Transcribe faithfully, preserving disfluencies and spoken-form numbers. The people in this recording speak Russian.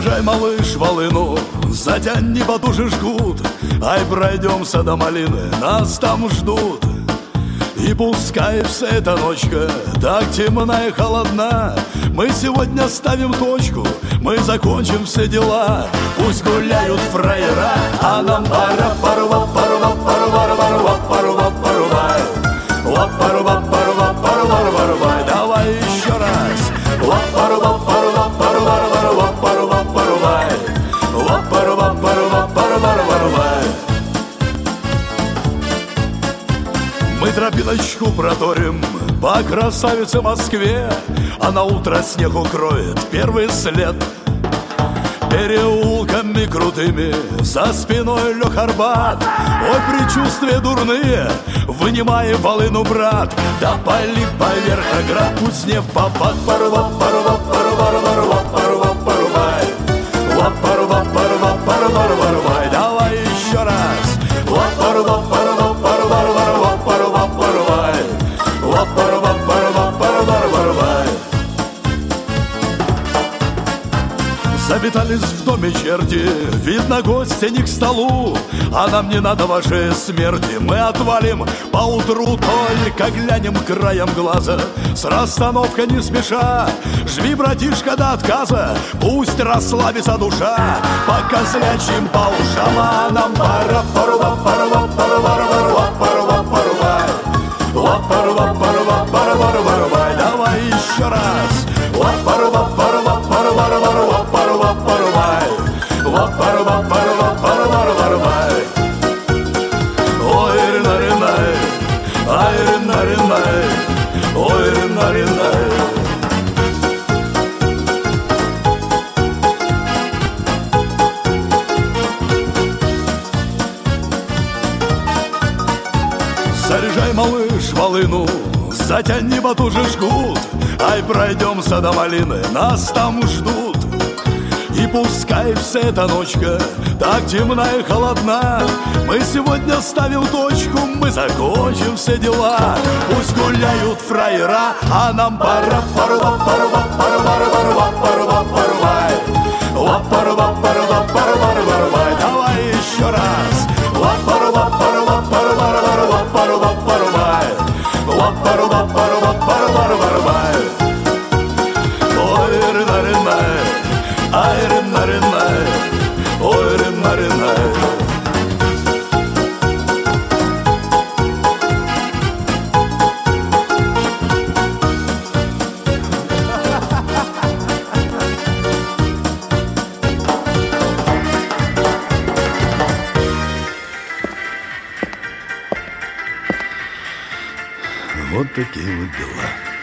Заряжай, малыш, волыну, затяни потуже жгут, ай, пройдемся до малины, нас там ждут. И пускай вся эта ночка так темна и холодна, мы сегодня ставим точку, мы закончим все дела. Пусть гуляют фраера, а нам пора парва, парва, парва, парва, парва, парва. Ла парва, парва, парва, парва. Давай еще раз. Ла парва, парва, парва, парва, парва, парва. Ла парва, парва, парва, парва. Мы тропиночку проторим по красавице Москве, а на утро снег укроет первый след. Переулками крутыми за спиной лег Арбат. Ой, предчувствия дурные, вынимай волыну, брат. Да пали поверх оград, пусть не в попад. Парва, парва, парва, парва, парва, парвай. Ла парва, парва, парва, парвай. Давай еще раз. Ла парва, парва, парва, парва, парва, парвай. Ла парва, парва, парва, парвай. Завитались в доме черти, видно, гости не к столу, а нам не надо вашей смерти, мы отвалим поутру. Только глянем краем глаза, с расстановкой не спеша. Жми, братишка, до отказа, пусть расслабится душа. Пока зрячим по ушам, а нам пора. Парва, парва, парва, парва, парва, парва. Ла парва, парва, парва, парва. Давай еще раз. Ла парва, парва, парва, парва, парва, парвай. Ла парва, парва, парва, парвай. Ой, рина, ринай, ай, рина, ринай, ой, рина, ринай. Заряжай, малыш, волыну, затяни потуже жгут, ай, пройдемся до малины, нас там ждут. И пускай вся эта ночка так темна и холодна, мы сегодня ставим точку, мы закончим все дела. Пусть гуляют фраера, а нам пора. Парва, парва, парва, парва, парва, парвай. Ла парва, парва, парва, парвай. Давай еще раз. Ла парва, парва, парва, парва, парва, парвай. Ла парва, парва, парва, парвай. Ой, рина, ринай, ай, рина, ринай, ой, рина, ринай. Вот такие вот дела.